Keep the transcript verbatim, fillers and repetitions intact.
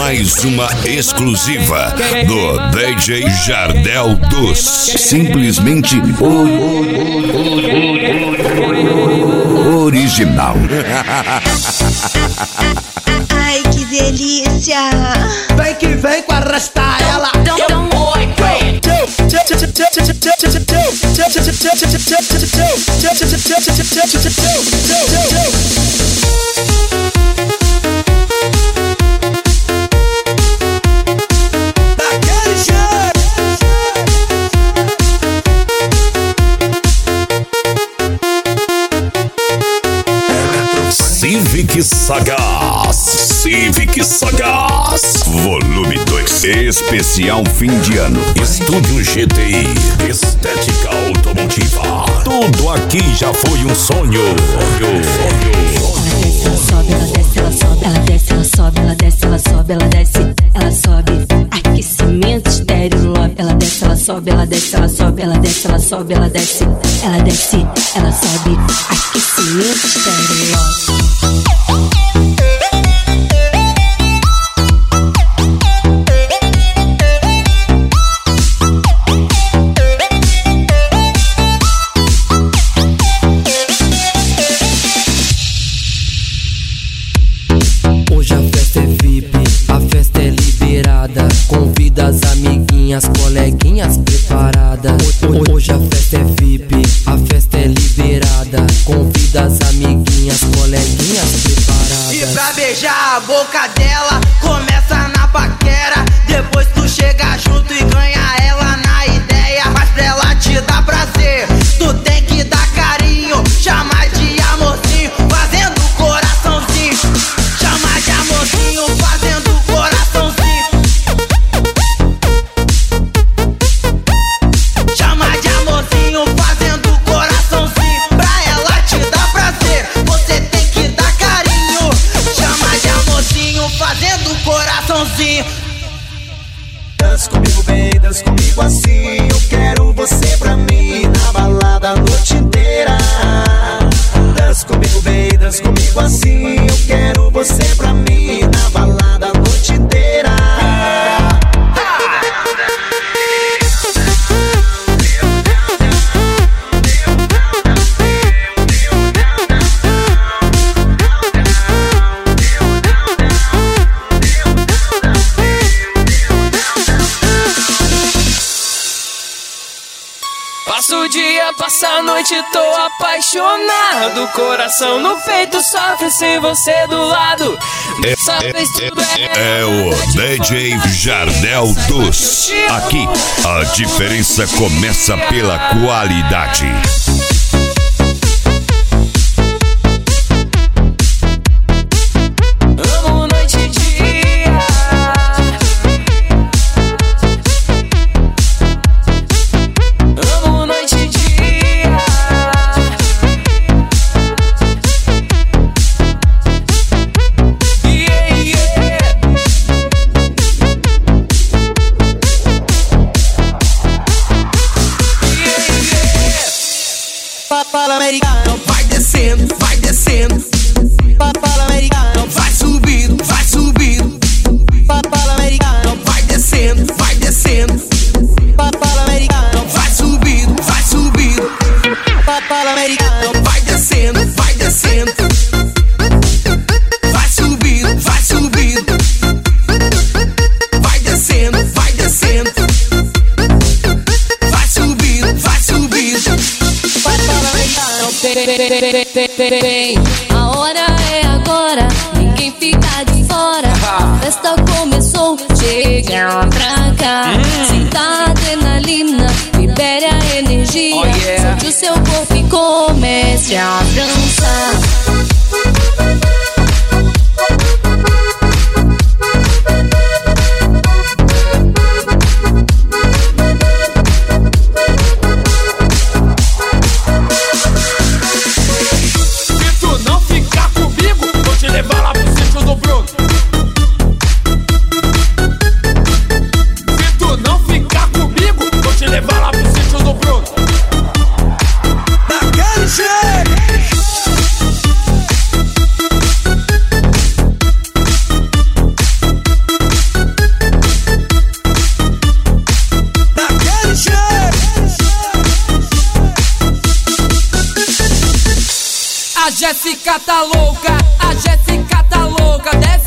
Mais uma exclusiva do D J Jardel dos Simplesmente Original. Ai, que delícia! Vem que vem com arrastar ela. Civic Sagaz, Civic Sagaz, volume dois, especial fim de ano. Estúdio G T I, estética automotiva. Tudo aqui já foi um sonho. Sonho, sonho. Ela sobe, ela desce, ela sobe, ela desce, ela sobe, ela desce, ela sobe. Aquecimento estéreo love. Ela desce, ela sobe, ela desce, ela sobe, ela desce, ela sobe, ela desce, ela desce, ela sobe. Aquecimento estéreo love. Hoje a festa é V I P, a festa é liberada. Convida as amiguinhas, coleguinhas preparadas. Hoje a festa é V I P, a festa é liberada. Convida as amiguinhas, coleguinhas preparadas. E pra beijar a boca dela, começa na paquera. Depois tu chega junto e ganha ela na ideia. Mas pra ela te dar prazer, tu tem que dar carinho. Chama de amorzinho, fazendo coraçãozinho. Chama de amorzinho, fazendo coraçãozinho. Chama de amorzinho, fazendo coraçãozinho. Pra ela te dar prazer, você tem que dar carinho. Chama de amorzinho, fazendo coraçãozinho. Dança comigo bem, dança comigo assim. Eu quero você pra mim na balada a noite inteira. Dança comigo bem, dança comigo assim. Eu quero você pra mim na balada a noite inteira. Passo o dia, passa a noite, tô apaixonado. Coração no peito sofre sem você do lado. É, é, é o D J Jardel dos. Aqui a diferença começa pela qualidade. Amo noite e dia. Amo noite e dia. Yeah, yeah. Yeah, yeah. Papala americano, vai descendo, vai descendo. Papala americano, vai subindo, vai subindo. Papala americano, vai descendo, vai descendo. Papala americano, vai subindo, vai subindo. Papala americano, vai descendo, vai descendo. Vai subindo, vai subindo. Vai descendo, vai descendo. Vai subindo, vai subindo. Papala americano. A hora é agora, ninguém fica de fora. A festa começou, chega pra cá. Sinta a adrenalina, libere a energia. Oh, yeah. Solte o seu corpo e comece a dançar. Se tu não ficar comigo, vou te levar lá pro sítio do Bruno. Se tu não ficar comigo, vou te levar lá pro sítio do Bruno. Daquele jeito. Jéssica tá louca, a Jéssica tá louca, desce